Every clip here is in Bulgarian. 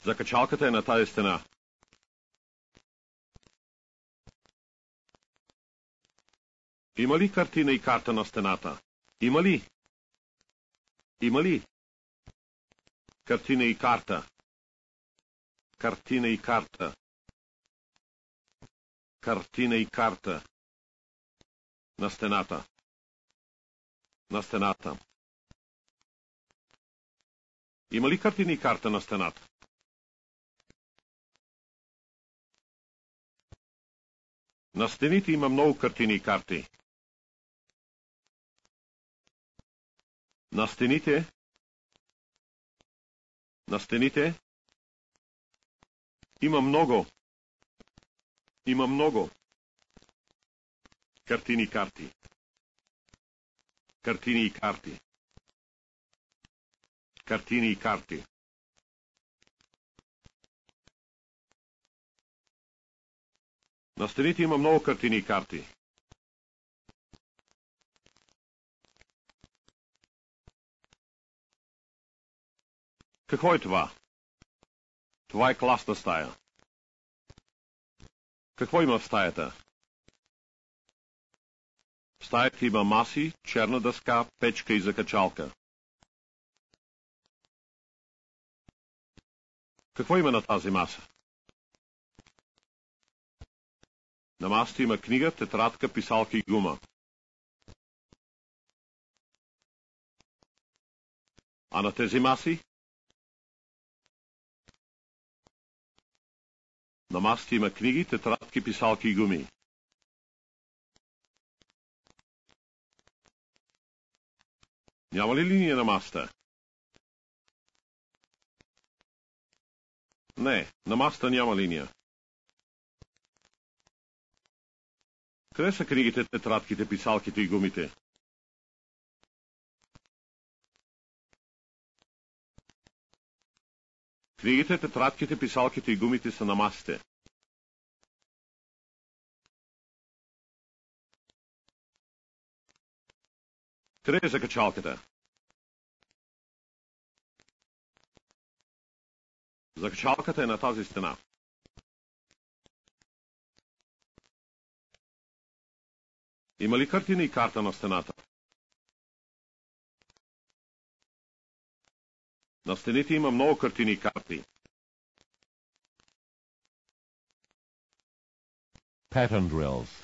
Закачалката е на тази стена. Има ли картина и карта на стената? Има ли? Има ли? Картина и карта. Картина и карта. Картина и карта. На стената. На стената. Има ли картина и карта на стената? На стените има много картини и карти. На стените има много картини и карти. Картини и карти. Картини и карти. На стените има много картини и карти. Какво е това? Това е класна стая. Какво има в стаята? В стаята има маси, черна дъска, печка и закачалка. Какво има на тази маса? На масата има книга, тетрадка, писалка и гума. А на тези маси? На масата има книги, тетрадки, писалки и гуми. Няма ли линия на масата? Не, на масата няма линия. Къде са книгите, тетрадките, писалките и гумите? Книгите, тетрадките, писалките и гумите са на масите. Къде е закачалката? Закачалката е на тази стена. Има ли картина и карта на стената? На стените има много картини и карти. Pattern drills.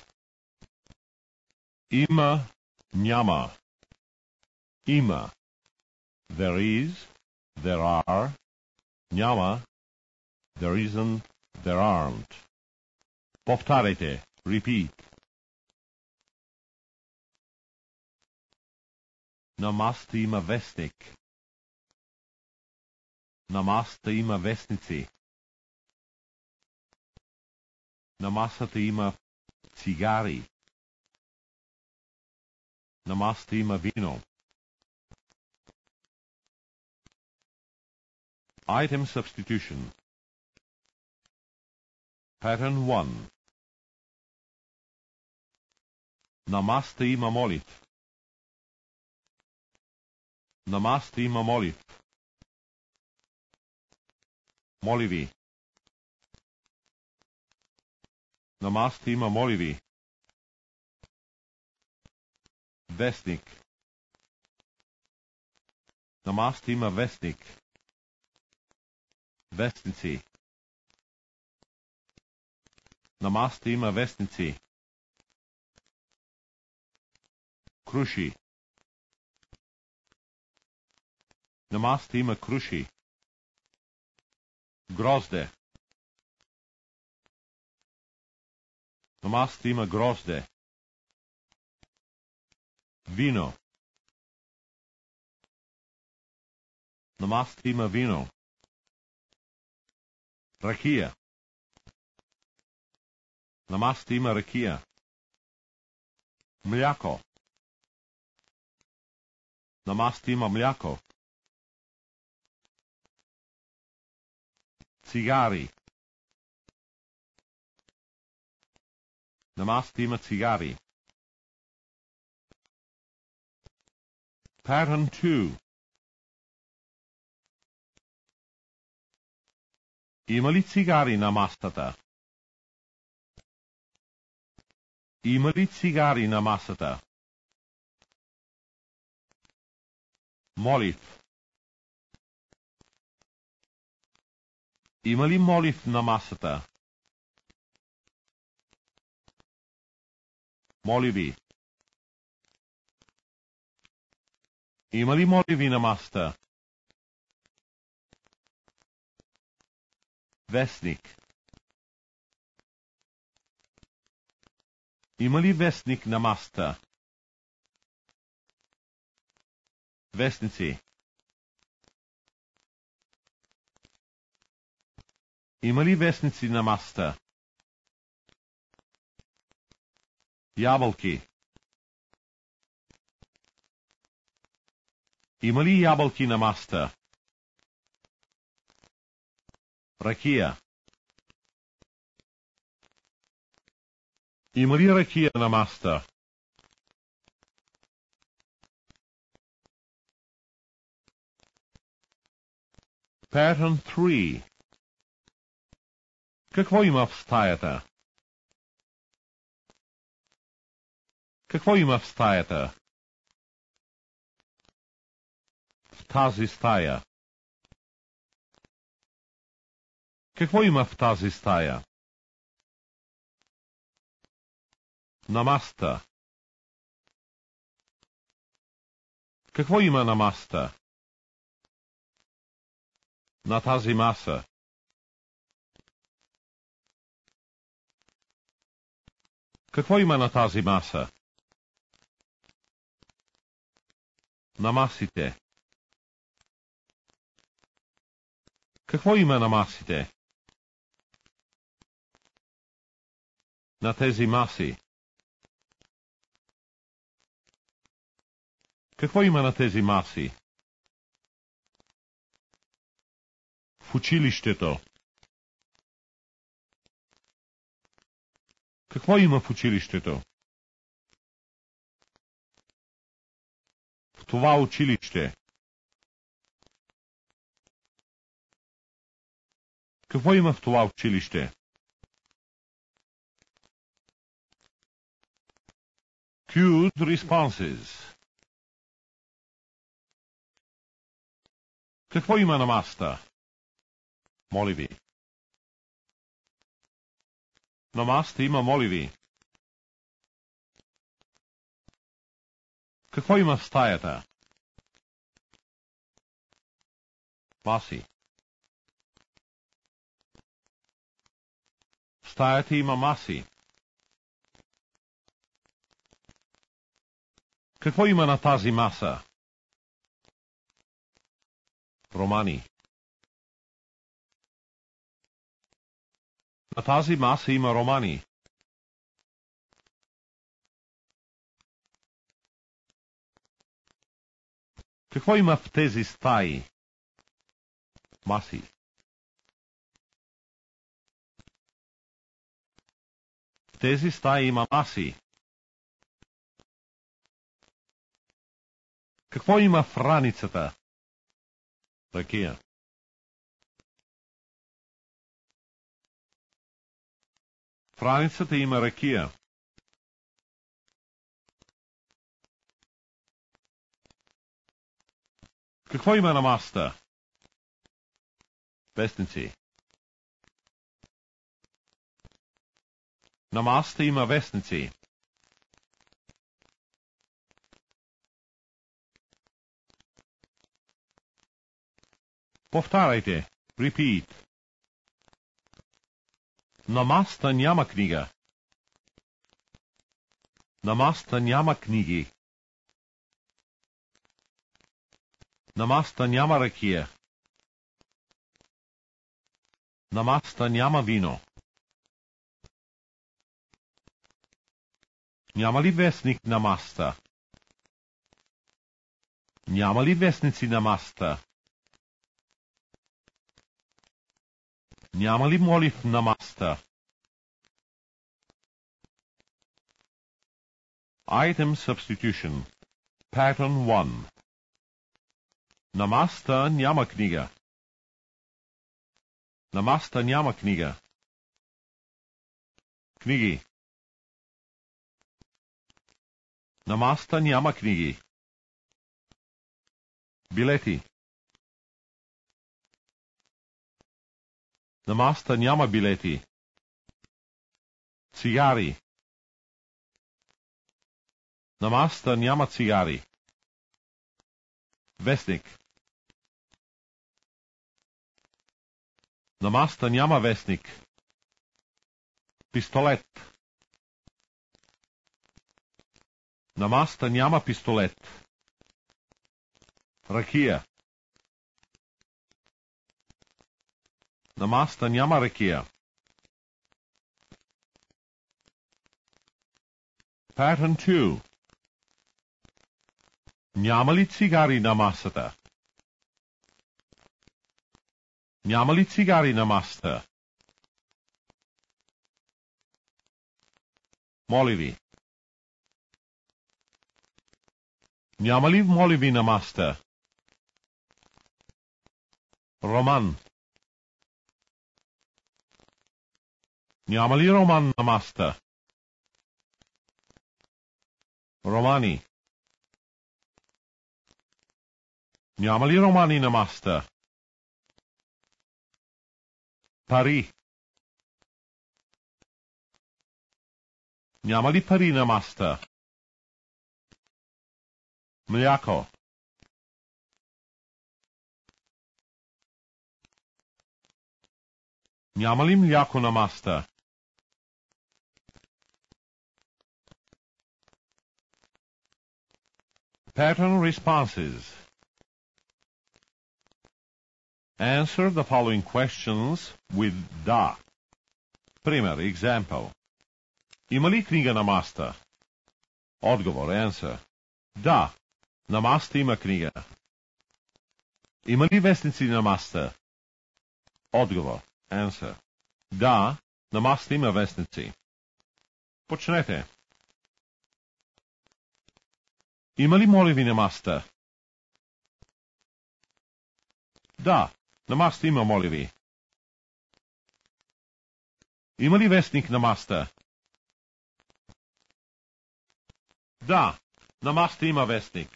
Има, няма. Има. There is, there are. Няма. There isn't, there aren't. Повтаряйте. Repeat. На масата има вестник. На масата има вестници. На масата има цигари. На масата има вино. Item substitution. Pattern 1. На масата има молив. На масата има молив. Моливи. На масата има моливи. Вестник. На масата има вестник. Вестници. На масата има вестници. Круши. На масата има круши. Грозде. На масата има грозде. Вино. На масата има вино. Ракия. На масата има ракия. Мляко. На масата има мляко. Цигари. На масата има цигари. Pattern 2. Има ли цигари на масата? Има ли цигари на масата? Молив. Има ли молив на масата? Моливи. Има ли моливи на масата? Вестник. Има ли вестник на масата? Вестници. Има ли вестници на масата? Ябълки. Има ли ябълки на масата? Ракия. Има ли ракия на масата? Pattern 3. Какво има в стаята? Какво има в стаята? В тази стая. Какво има в тази стая? На масата. Какво има на масата? На тази маса. Какво има на тази маса? На масите. Какво има на масите? На тези маси. Какво има на тези маси? В училището. Какво има в училището? В това училище. Какво има в това училище? Cued responses. Какво има на масата? Моливи. На масата има моливи. Какво има в стаята? Маси. В стаята има маси. Какво има на тази маса? Романи. На тази маса има романи. Какво има в тези стаи? Маси. В тези стаи има маси. Какво има в раницата? Ракия. В раницата има ракия. Какво има на масата? Вестници. На масата има вестници. Повтаряйте. Repeat. На масата няма книга. На масата няма книги. На масата няма ракия. На масата няма вино. Няма ли вестник на масата? Няма ли вестници на масата? Няма ли молив на масата? Item substitution. Pattern 1. На масата няма книга. На масата няма книга. Книги. На масата няма книги. Билети. На масата няма билети. Цигари. На масата няма цигари. Вестник. На масата няма вестник. Пистолет. На масата няма пистолет. Ракия. На масата няма ракия. Pattern 2. Няма ли цигари на масата? Няма ли цигари на масата? Моливи. Няма ли моливи на масата? Роман. Няма ли роман на масата? Романи. Няма ли романи на масата? Пари. Няма ли пари на масата? Мляко. Няма ли мляко на масата? Pattern responses. Answer the following questions with da. Пример, example. Има ли книга на масата? Отговор, answer. Да, на масата има книга. Има ли вестници на масата? Отговор, answer. Да, на масата има вестници. Почнете. Има ли моливи на масата? Да, на масата има моливи. Има ли вестник на масата? Да, на масата има вестник.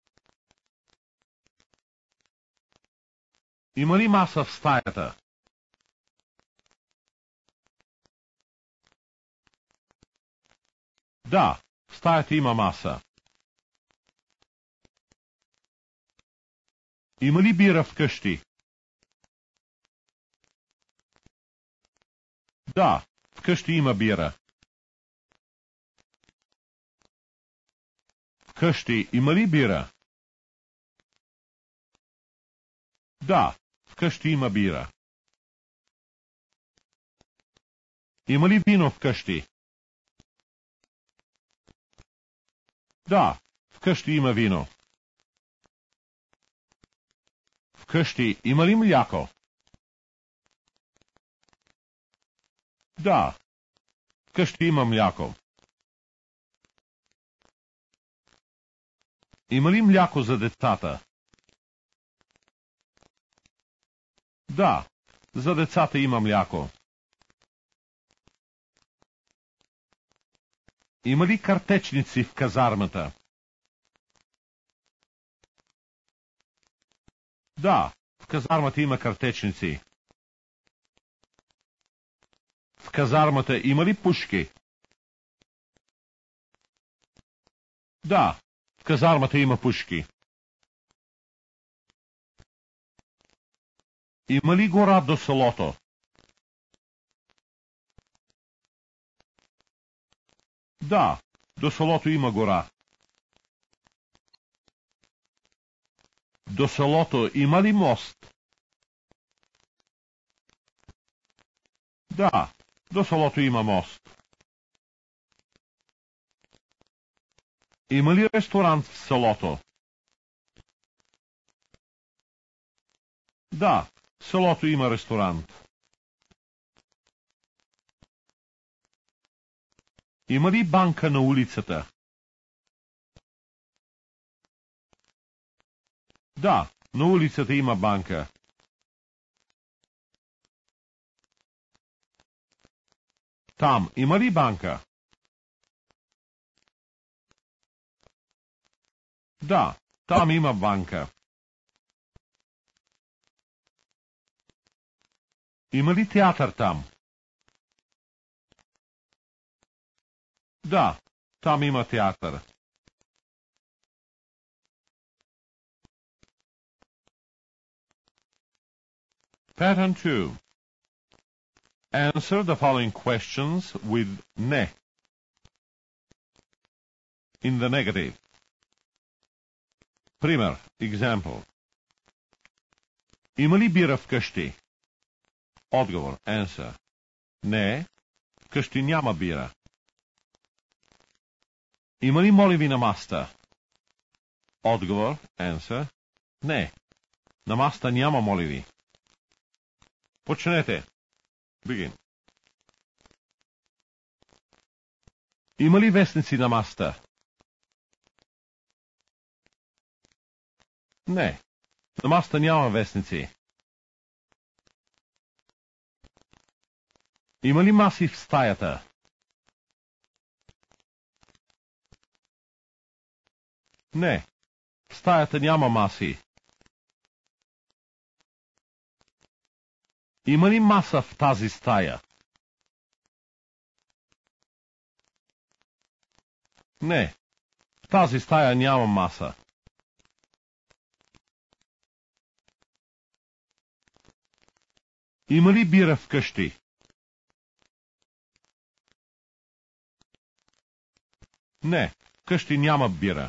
Има ли маса в стаята? Да, в стаята има маса. Има ли бира в къщи? Да, в къщи има бира. В къщи има ли бира? Да, в къщи има бира. Има ли вино в къщи? Да, в къщи има вино. В къщи има ли мляко? Да, в къщи има мляко. Има ли мляко за децата? Да, за децата има мляко. Има ли картечници в казармата? Да, в казармата има картечници. В казармата има ли пушки? Да, в казармата има пушки. Има ли гора до селото? Да, до селото има гора. До селото има ли мост? Да, до селото има мост. Има ли ресторант в селото? Да, в селото има ресторант. Има ли банка на улицата? Да, на улицата има банка. Там има ли банка? Да, там има банка. Има ли театър там? Да, там има театър. Pattern 2. Answer the following questions with ne in the negative. Пример, example. Има ли бира вкъщи? Отговор, answer. Не, вкъщи няма бира. Има ли моливи на маста? Отговор, answer. Не, на маста няма моливи. Почнете. Begin. Има ли вестници на маста? Не, на маста няма вестници. Има ли маси в стаята? Не, в стаята няма маси. Има ли маса в тази стая? Не, в тази стая няма маса. Има ли бира вкъщи? Не, вкъщи няма бира.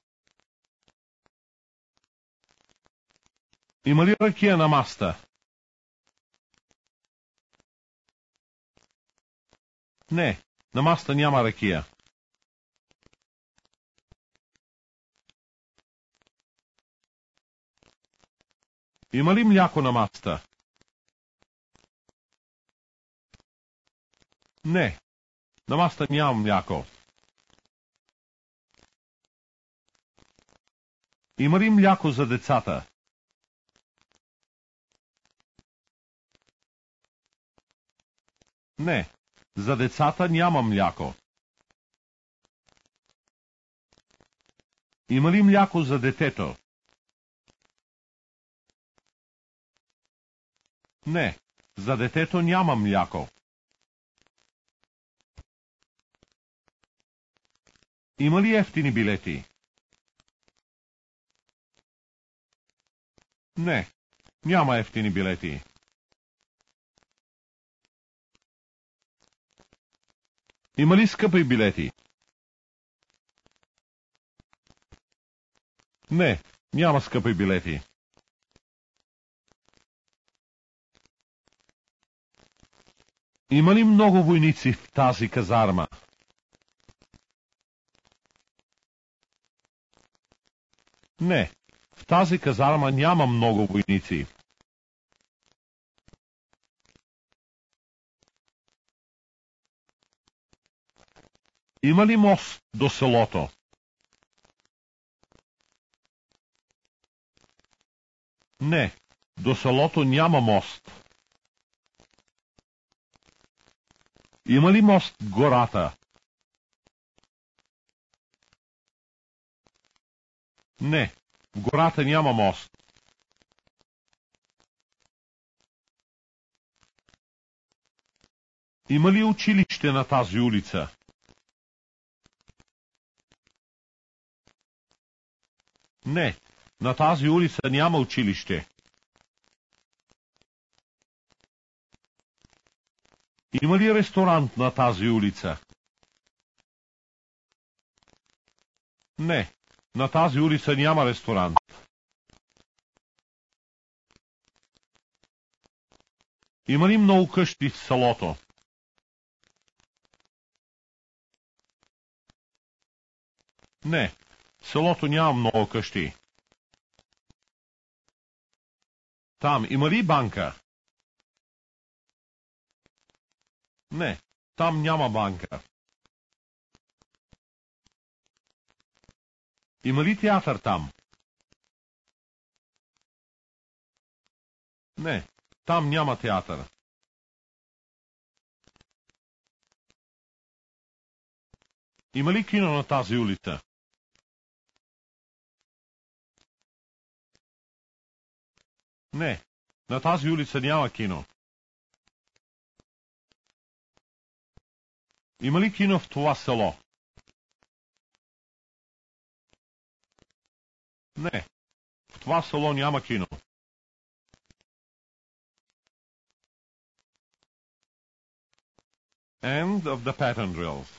Има ли ракия на маста? Не, на маста няма ракия. Има ли мляко на маста? Не, на маста няма мляко. Има ли мляко за децата? Не, за децата няма мляко. Има ли мляко за детето? Не, за детето няма мляко. Има ли евтини билети? Не, няма евтини билети. Има ли скъпи билети? Не, няма скъпи билети. Има ли много войници в тази казарма? Не, в тази казарма няма много войници. Има ли мост до селото? Не, до селото няма мост. Има ли мост в гората? Не, в гората няма мост. Има ли училище на тази улица? Не, на тази улица няма училище. Има ли ресторант на тази улица? Не, на тази улица няма ресторант. Има ли много къщи в селото? Не, в селото няма много къщи. Там има ли банка? Не, там няма банка. Има ли театър там? Не, там няма театър. Има ли кино на тази улица? Не, на тази улица няма кино. Има ли кино в това село? Не, в това село няма кино. End of the pattern drills.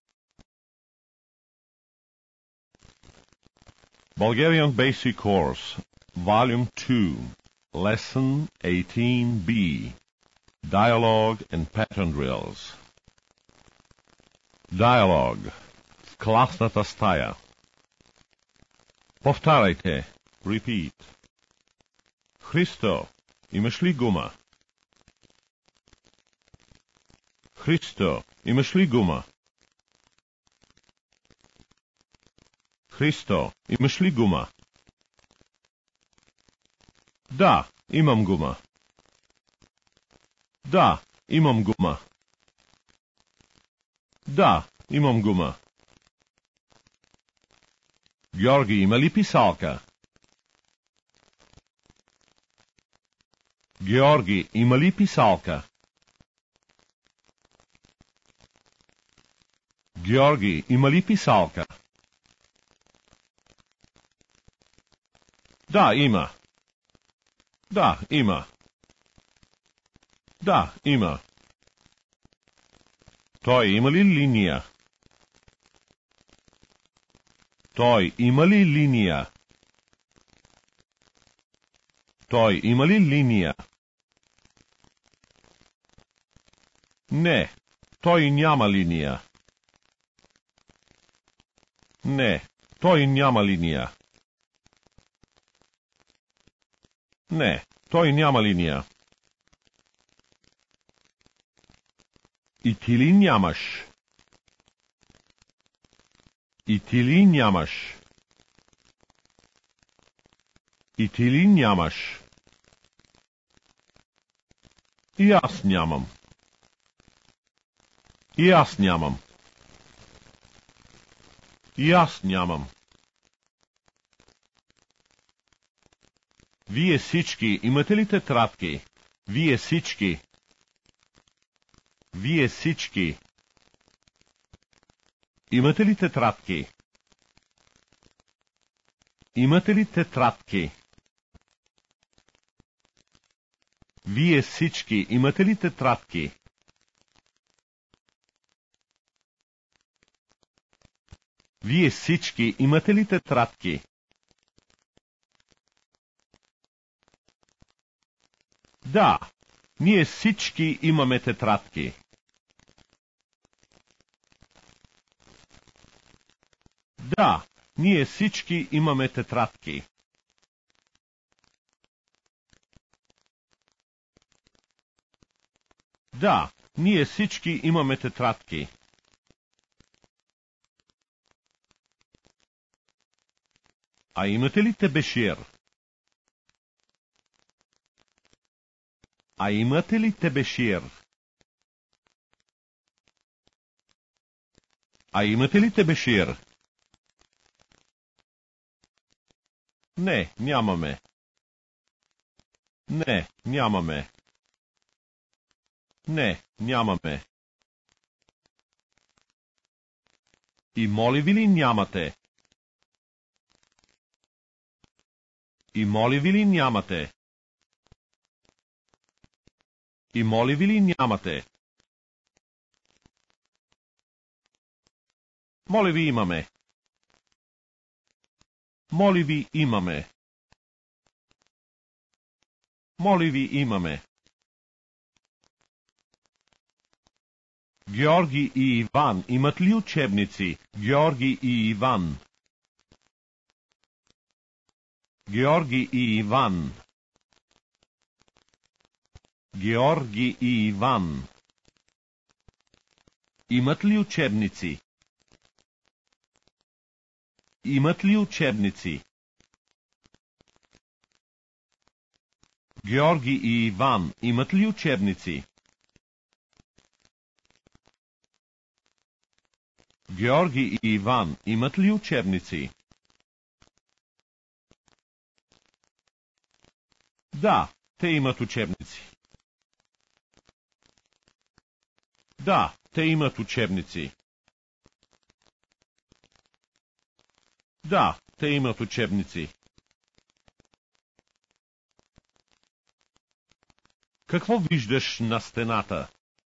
Bulgarian Basic Course, Volume 2, Lesson 18B, Dialogue and Pattern Drills. Dialogue. В класната стая. Повтаряйте. Repeat. Христо, имаш ли гума? Христо, имаш ли гума? Христо, имаш ли гума? Да, имам гума. Да, имам гума. Да, имам гума. Георги, има ли писалка? Георги, има ли писалка? Георги, има ли писалка? Да, има. Да, има. Да, има. Той има ли линия? Той има ли линия? Той има ли линия? Не, той няма линия. Не, той няма линия. Не, той няма линия. И ти ли нямаш? И ти ли нямаш? И ти ли нямаш? И аз нямам. И аз нямам. И аз нямам. Вие всички имате ли тетрадки? Вие всички. Вие всички. Имате ли тетрадки? Имате ли тетрадки? Вие всички имате ли тетрадки? Вие всички имате ли тетрадки? Да, ние всички имаме тетрадки. Да, ние всички имаме тетрадки. Да, ние всички имаме тетрадки. А имате ли тебешир? А имате ли тебешир? А имате ли тебешир? Не, нямаме. Не, нямаме. Не, нямаме. И моли ви ли нямате? И моли ви ли нямате? И моли ви ли нямате? Моли ви имаме. Моли ви имаме. Моли ви имаме. Георги и Иван имат ли учебници? Георги и Иван. Георги и Иван. Георги и Иван. Имат ли учебници? Имат ли учебници? Георги и Иван имат ли учебници? Георги и Иван имат ли учебници? Да, те имат учебници. Да, те имат учебници. Да, те имат учебници. Какво виждаш на стената?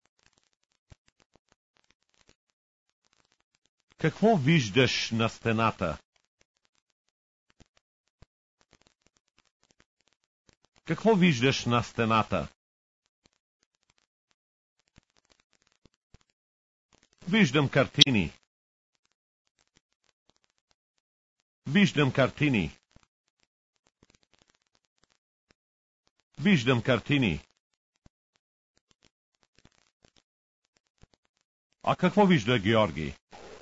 Какво виждаш на стената? Какво виждаш на стената? Виждам картини. Виждам картини. Виждам картини. А какво вижда Георги?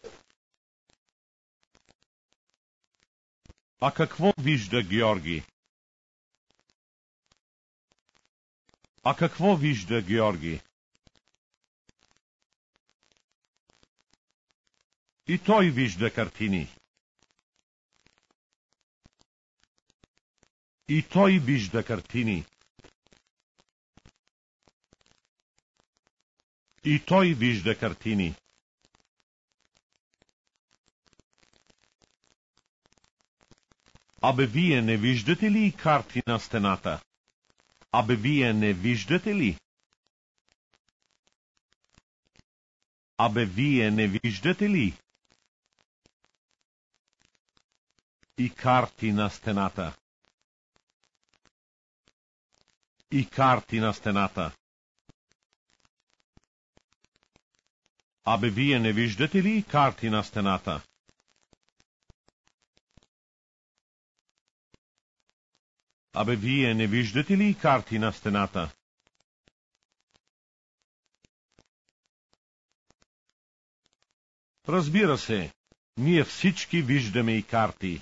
А какво вижда Георги? А какво вижда Георги? И той вижда картини. И той вижда картини. И той вижда картини. Абе, вие не виждате ли карти на стената? Абе, вие не виждате ли? Абе, вие не виждате ли? И карти на стената. И карти на стената. Абе, вие не виждате ли карти на стената? Абе, вие не виждате ли карти на стената? Разбира се, ние всички виждаме и карти.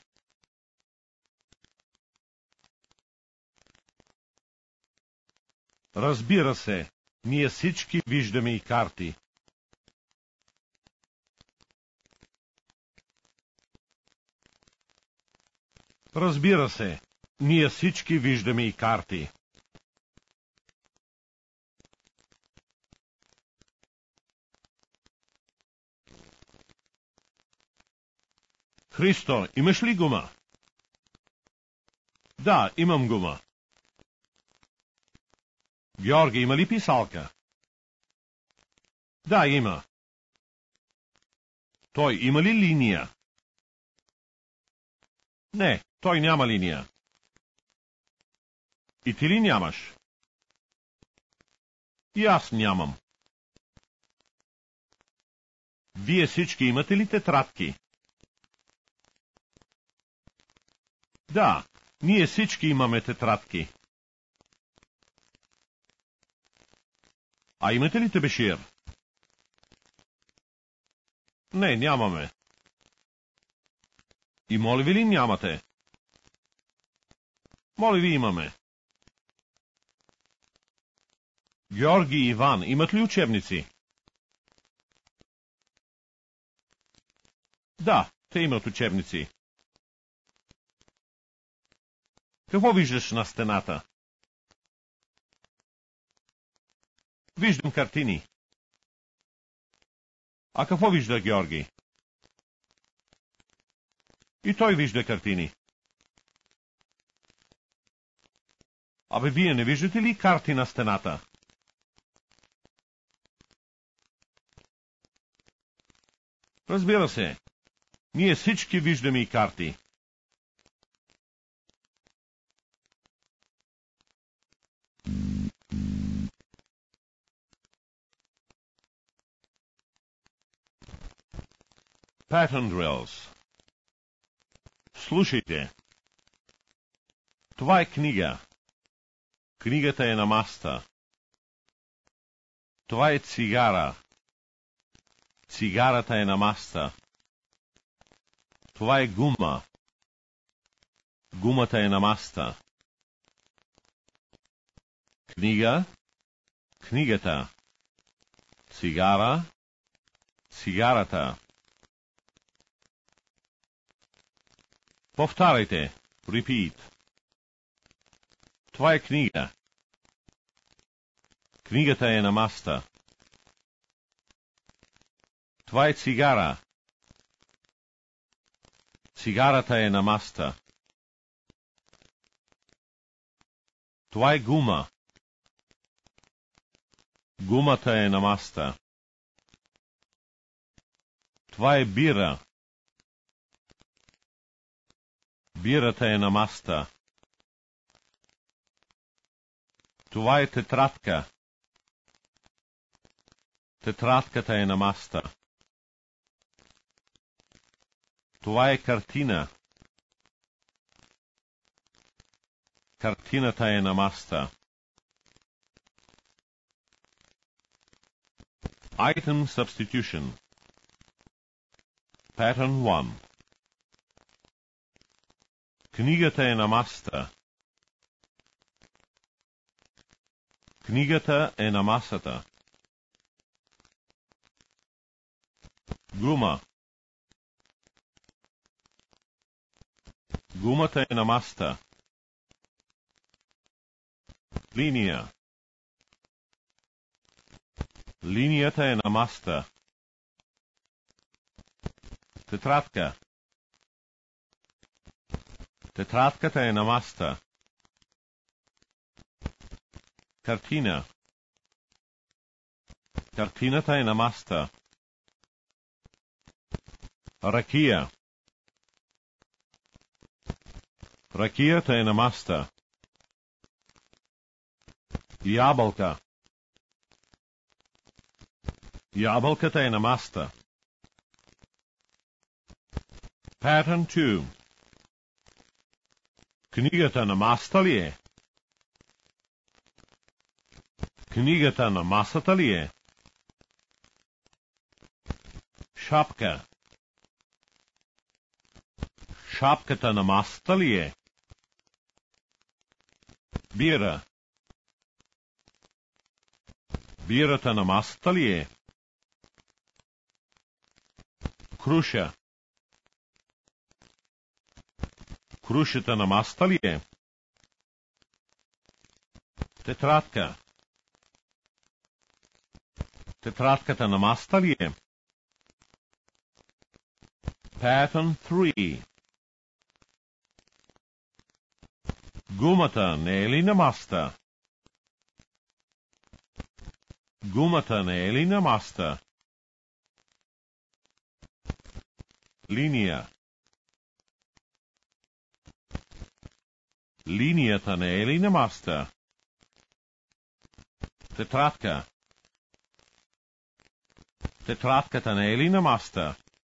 Разбира се, ние всички виждаме и карти. Разбира се, ние всички виждаме и карти. Христо, имаш ли гума? Да, имам гума. Георги, има ли писалка? Да, има. Той има ли линия? Не, той няма линия. И ти ли нямаш? И аз нямам. Вие всички имате ли тетрадки? Да, ние всички имаме тетрадки. А имате ли тебешир? Не, нямаме. И моля ви ли нямате? Моля ви имаме. Георги и Иван имат ли учебници? Да, те имат учебници. Какво виждаш на стената? Виждам картини. А какво вижда Георги? И той вижда картини. Абе, вие не виждате ли карти на стената? Разбира се, ние всички виждаме и карти. Pattern drills. Слушайте. Това е книга. Книгата е на масата. Това е цигара. Цигарата е на масата. Това е гума. Гумата е на масата. Книга. Книгата. Цигара. Цигарата. Повтаряйте. Repeat. Това е книга. Книгата е на масата. Това е цигара. Цигарата е на масата. Това е гума. Гумата е на масата. Това е бира. Бирата е на масата. Това е тетрадка. Тетрадката е на масата. Това е картина. Картината е на масата. Item substitution. Pattern 1. Книгата е на масата. Книгата е на масата. Гума. Гумата е на масата. Линия. Линията е на масата. Тетрадка. Тетрадката е на масата. Картина. Картината е на масата. Ракия. Ракията е на масата. Ябълка. Ябълката е на масата. Pattern 2. Книгата на масата ли е? Книгата на масата ли е? Шапка. Шапката на масата ли е? Бира. Бирата на масата ли е? Круша. Крушата на масата ли е? Тетрадка. Тетрадката на масата ли е? Pattern 3. Гумата не е ли на масата? Гумата не е ли на масата? Линия. Линията не е ли на масата? Тетрадка. Тетрадката не е ли на масата?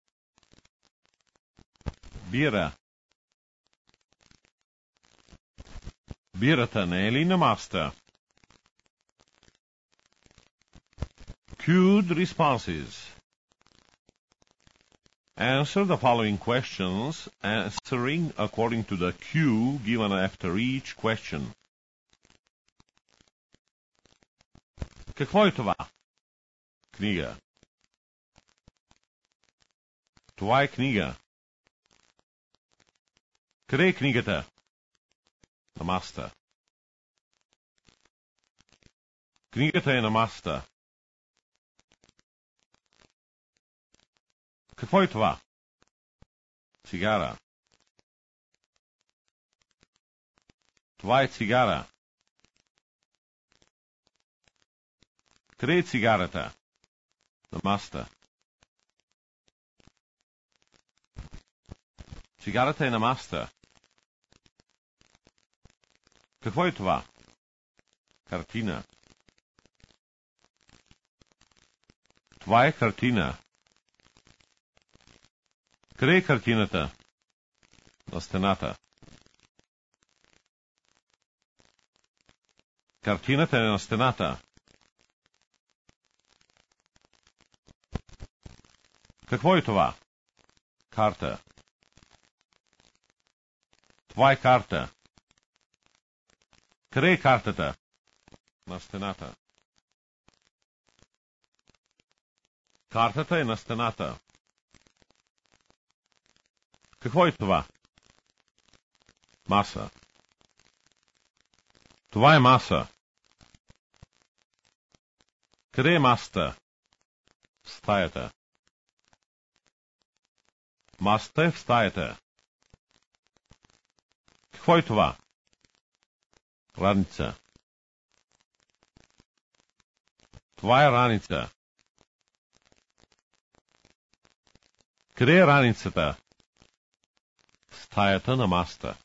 Бира. Бирата не е ли на масата? Cued responses. Answer the following questions, answering according to the cue given after each question. Какво е това? Книга. Това е книга. Къде е книгата? На масата. Книгата е на масата. Какво е това? Цигара. Това е цигара. Къде е цигарата? На масата. Цигарата е на масата. Какво е това? Картина. Това е картина. Къде е картината? На стената. Картината е на стената. Какво е това? Карта. Това е карта. Къде е картата? На стената. Картата е на стената. Какво е това? Маса. Това е маса. Къде е масата? В стаята. Масата е в стаята. Какво е това? Раница. Това е раница. Къде е раницата? В стаята на масата.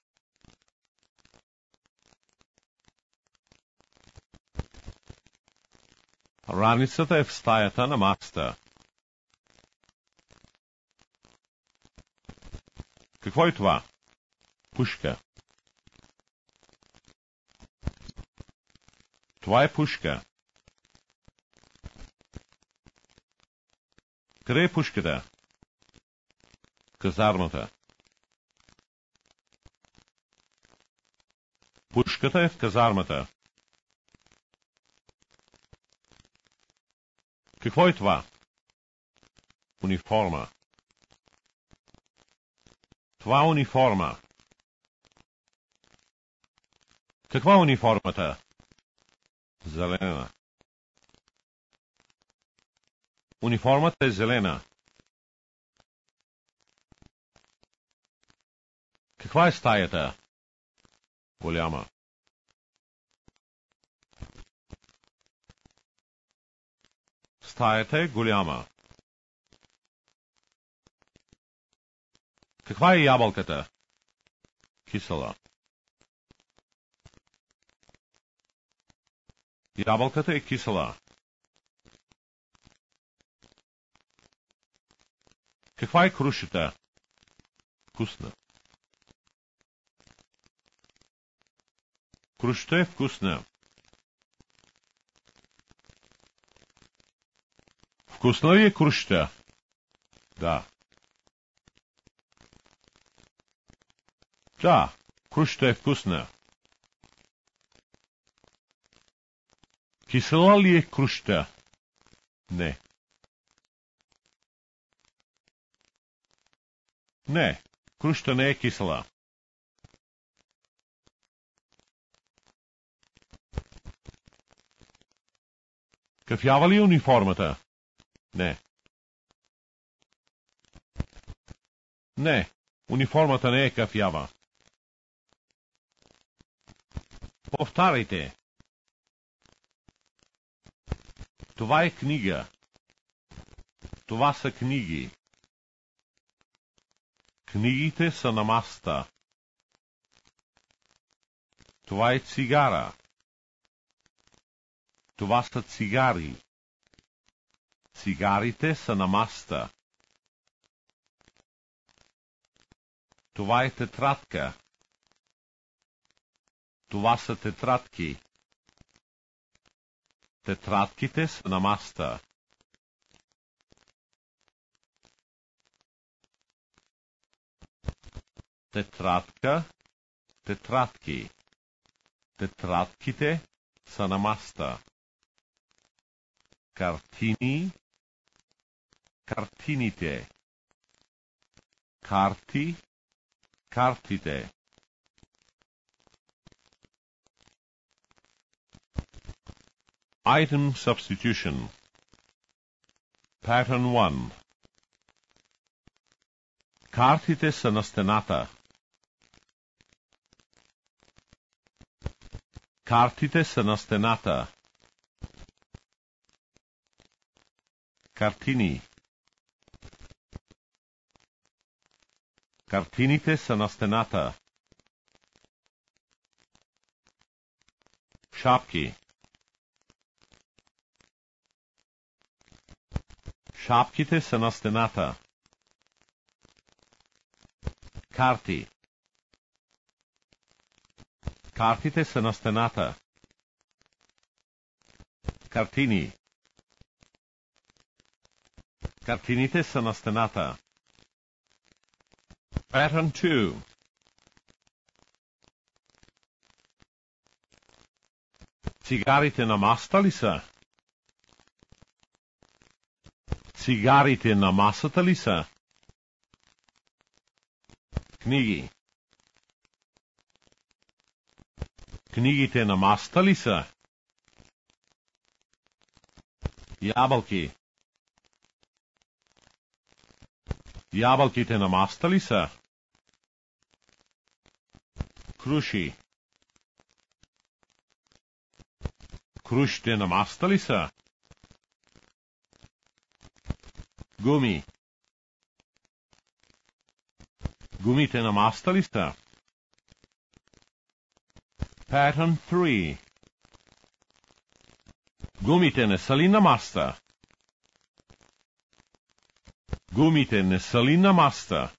Раницата е в стаята на масата. Какво е това? Пушка. Това е пушка. Къде е пушката? В казармата. Пушката е в казармата. Какво е това? Униформа. Това е униформа. Каква е униформата? Зелена. Униформата е зелена. Каква е стаята? Голяма. Стаята е голяма. Каква е ябълката? Кисела. Ябълката е кисела. Каква е крушата? Вкусна. Крушата е вкусна. Вкусна ли е крушата? Да. Да, крушата е вкусна. Кисела ли е крушата? Не. Не, крушата не е кисела. Кафява ли е униформата? Не. Не, униформата не е кафява. Повтаряйте. Това е книга. Това са книги. Книгите са на масата. Това е цигара. Това са цигари. Цигарите са на масата. Това е тетрадка. Това са тетрадки. Тетрадките са на масата. Тетрадка, тетрадки. Тетрадките са на масата. Картини, картините. Карти, картите. Item substitution. Pattern 1. Картите са на стената. Картите са на стената. Картини. Картините са на стената. Шапки. Шапките са на стената. Карти. Картите са на стената. Картини. Картините са на стената. Pattern 2. Цигарите на масата ли са? Цигарите на масата ли са? Книги. Книгите на маста ли са? Ябълки. Ябълките на маста ли са? Круши. Крушите на маста ли са? Гуми. Гумите на маста ли са? Pattern 3. Гумите не са ли на маста? Гумите не са ли на маста?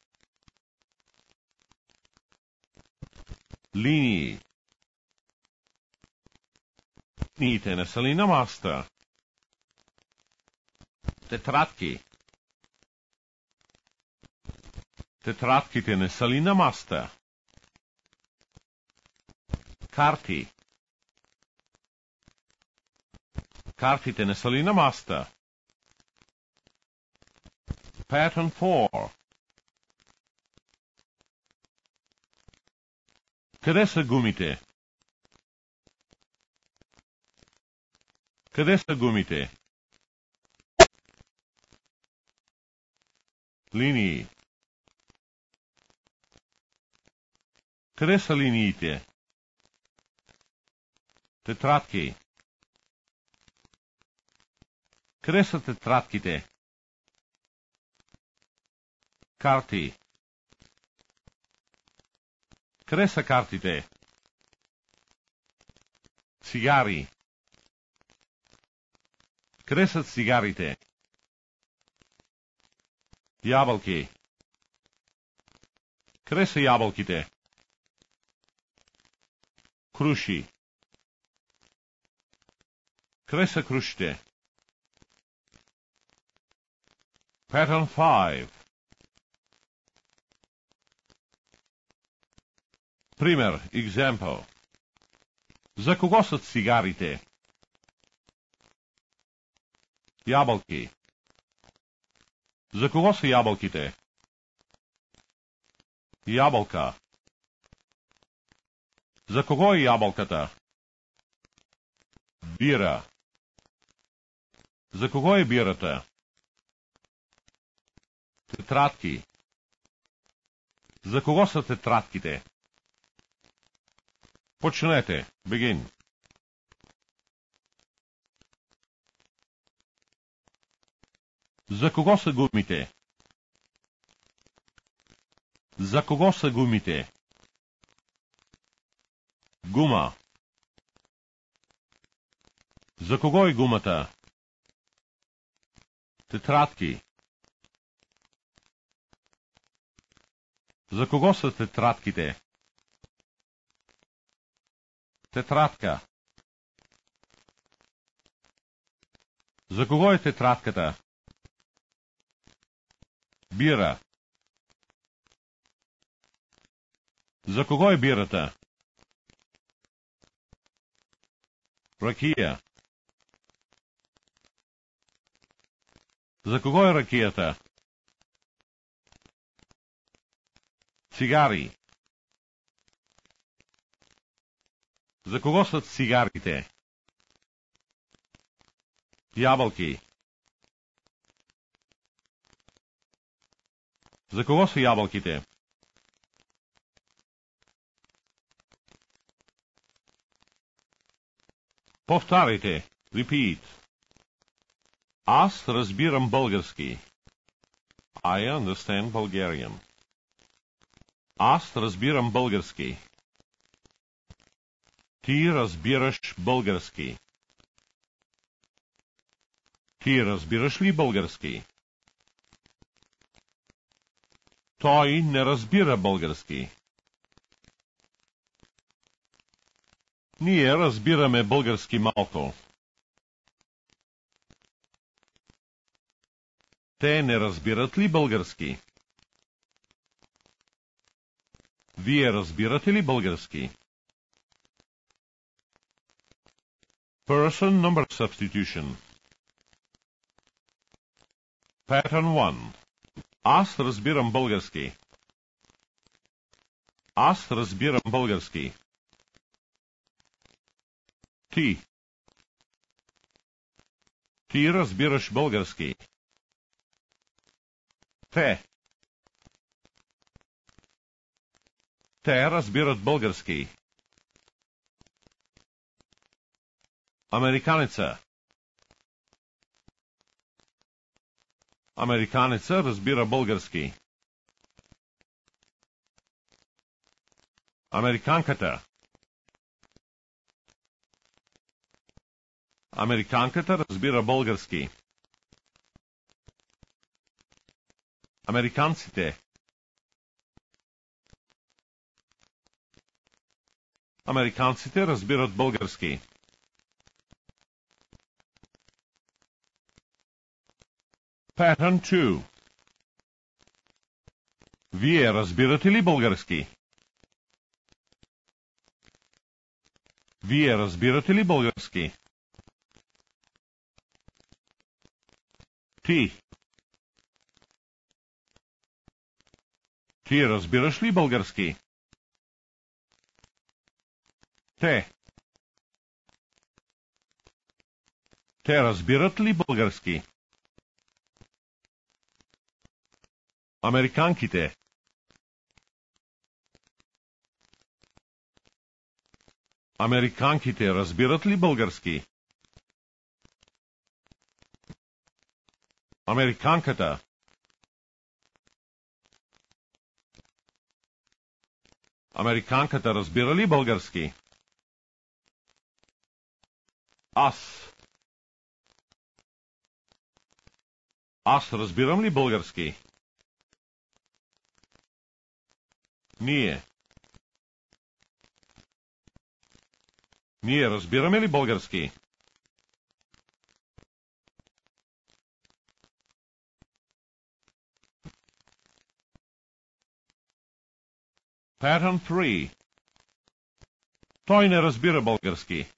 Линии. Линиите не са ли на маста? Тетрадки. Тетрадките не са ли на маста? Карти. Картите не са ли на маста? Pattern 4. Къде са гумите? Къде са гумите? Линии. Къде са линиите? Тетрадки. Къде са тетрадките? Карти. Къде са картите? Цигари. Къде са цигарите? Ябълки. Къде са ябълките? Круши. Къде са крушите? Pattern 5. Пример, example. За кого са цигарите? Ябълки. За кого са ябълките? Ябълка. За кого е ябълката? Бира. За кого е бирата? Тетрадки. За кого са тетрадките? Почнете. Begin. За кого са гумите? За кого са гумите? Гума. За кого е гумата? Тетрадки. За кого са тетрадките? Тетрадка. За кого е тетрадката? Бира. За кого е бирата? Ракия. За кого е ракията? Цигари. За кого са цигарите? Ябълки. За кого са ябълките? Повтаряйте. Repeat. Аз разбирам български. I understand Bulgarian. Аз разбирам български. Ти разбираш български. Ти разбираш ли български? Той не разбира български. Ние разбираме български малко. Те не разбират ли български? Вие разбирате ли български? Person number substitution. Pattern 1. Аз разбирам български. Аз разбирам български. Ти. Ти разбираш български. Те. Те разбират български. Американеца. Американеца разбира български. Американката. Американката разбира български. Американците. Американците разбират български. Pattern 2. Вие разбирате ли български? Вие разбирате ли български? Ти. Ти разбираш ли български? Те. Те разбират ли български? Американките. Американките разбират ли български? Американката. Американката разбира ли български? Аз. Аз разбирам ли български? Ние. Ние разбираме ли български? Pattern 3. Той не разбира български.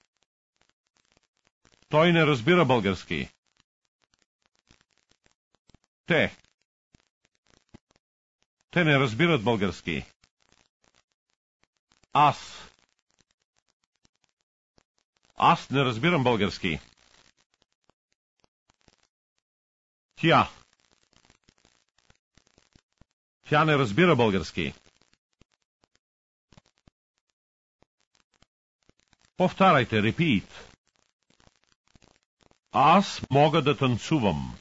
Той не разбира български. Те. Те не разбират български. Аз. Аз не разбирам български. Тя. Тя не разбира български. Повтаряйте, repeat. Аз мога да танцувам.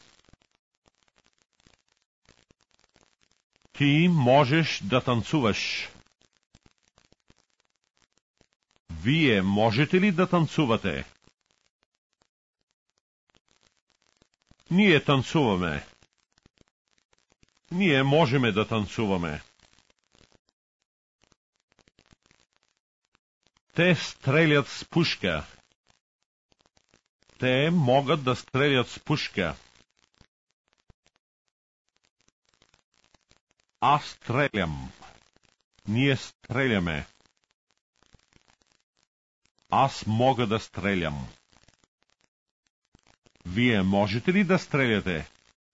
Ти можеш да танцуваш. Вие можете ли да танцувате? Ние танцуваме. Ние можем да танцуваме. Те стрелят с пушка. Те могат да стрелят с пушка. Аз стрелям. Ние стреляме. Аз мога да стрелям. Вие можете ли да стреляте?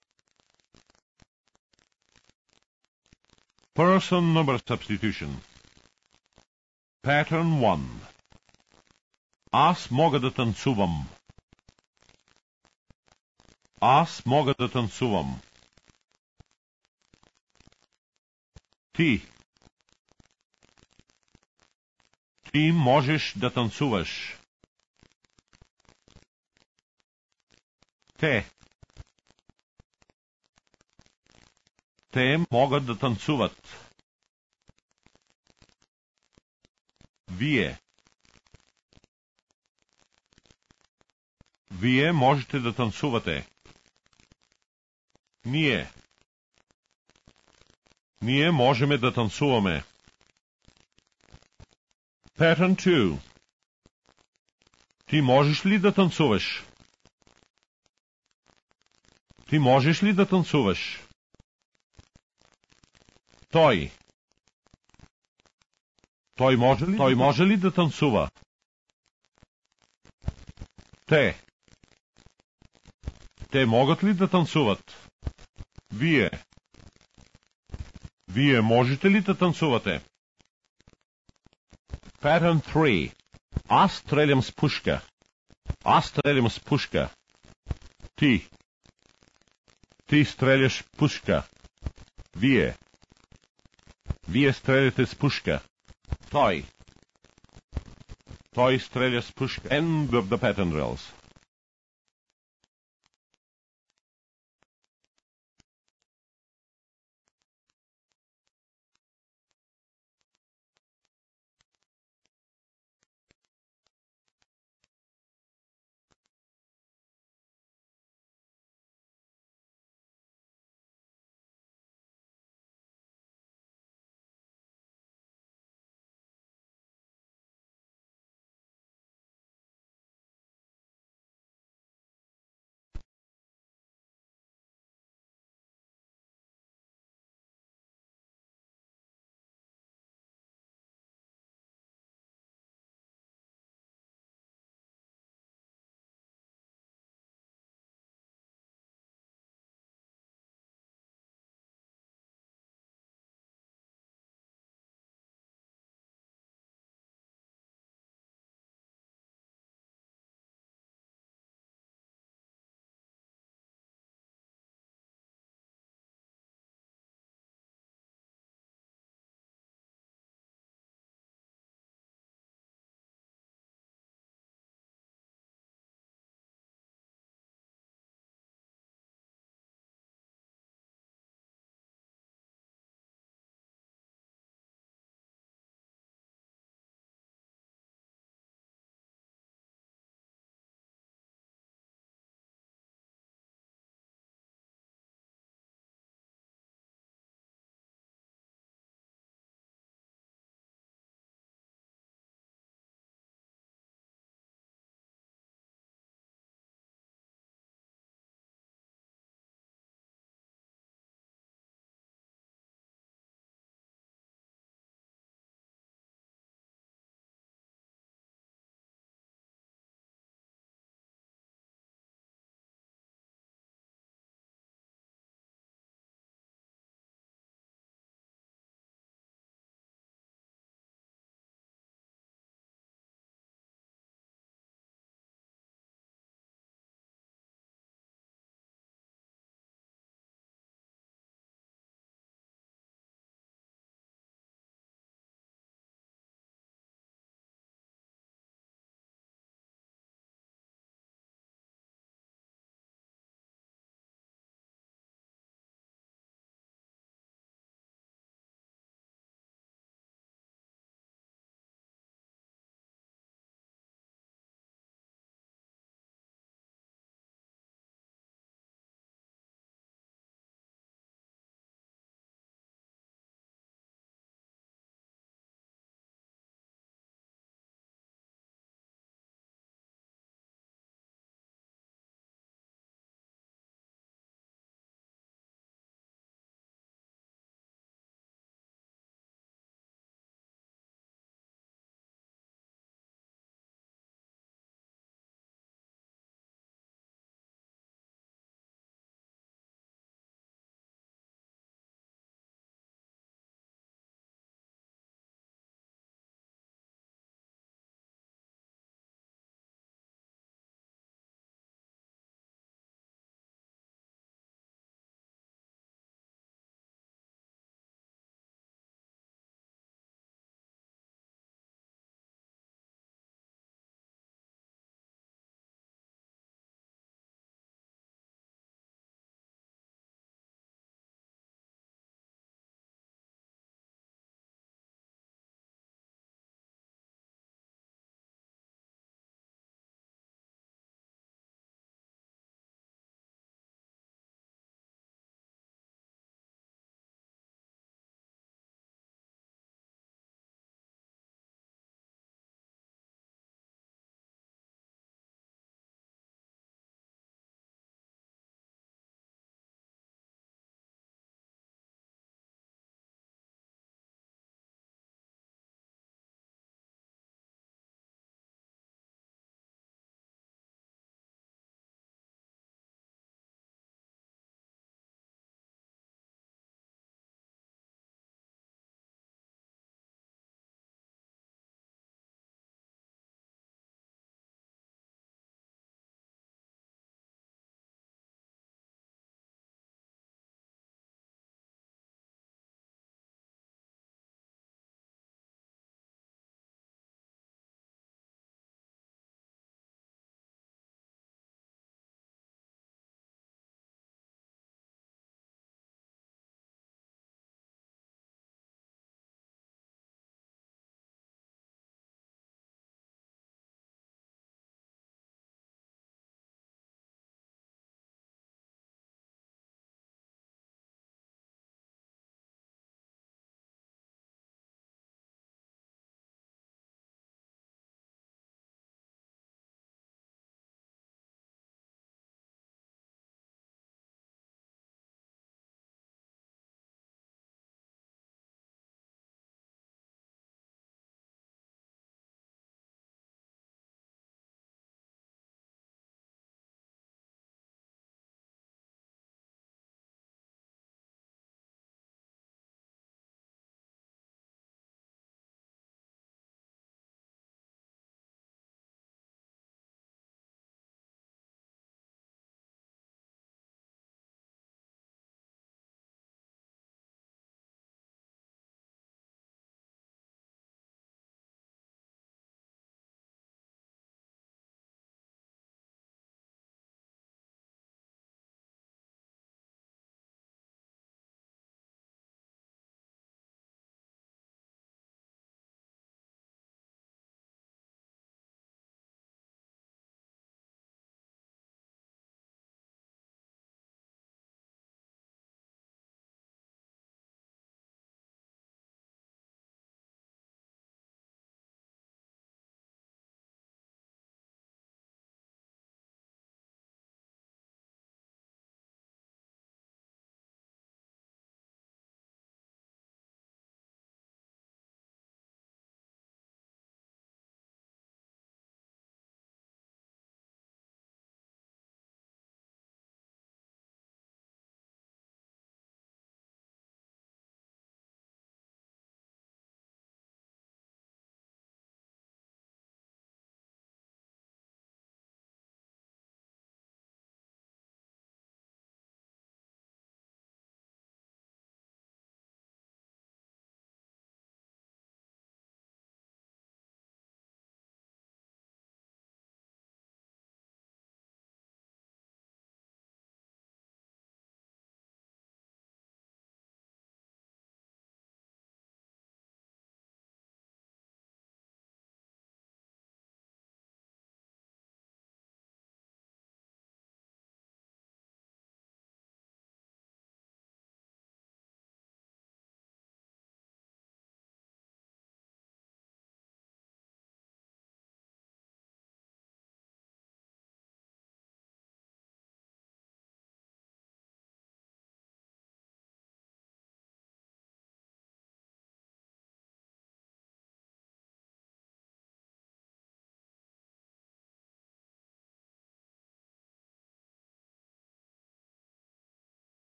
Person number substitution. Pattern 1. Аз мога да танцувам. Аз мога да танцувам. Ти. Ти можеш да танцуваш. Те. Те могат да танцуват. Вие. Вие можете да танцувате. Ние. Ние можем да танцуваме. Pattern 2. Ти можеш ли да танцуваш? Ти можеш ли да танцуваш? Той. Той може ли да танцува? Те. Те могат ли да танцуват? Вие. Вие можете ли да танцувате? Pattern 3. Аз стрелям с пушка. Аз стрелям с пушка. Ти. Ти стреляш пушка. Вие. Вие стреляте с пушка. Той. Той стреля с пушка. End of the pattern drills.